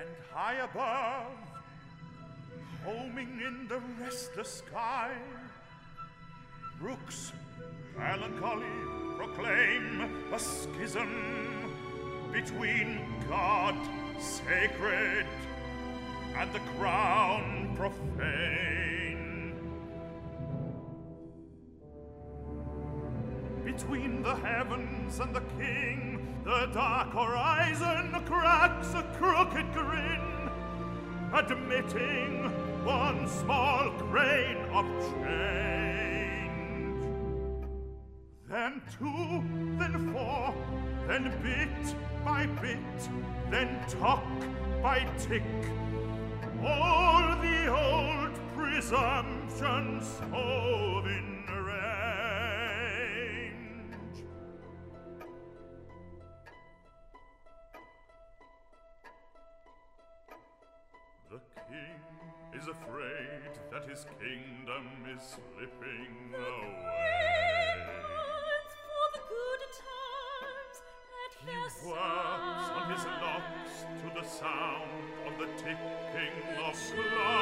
And high above, homing in the restless sky, rooks melancholy proclaim a schism between God sacred and the crown profane. Between the heavens and the king, the dark horizon cracks a crooked grin, admitting one small grain of change. Then two, then four, then bit by bit, then tuck by tick, all the old presumptions hove in range. The king is afraid that his kingdom is slipping away. For the good times at He works on his locks to the sound of the ticking of clocks.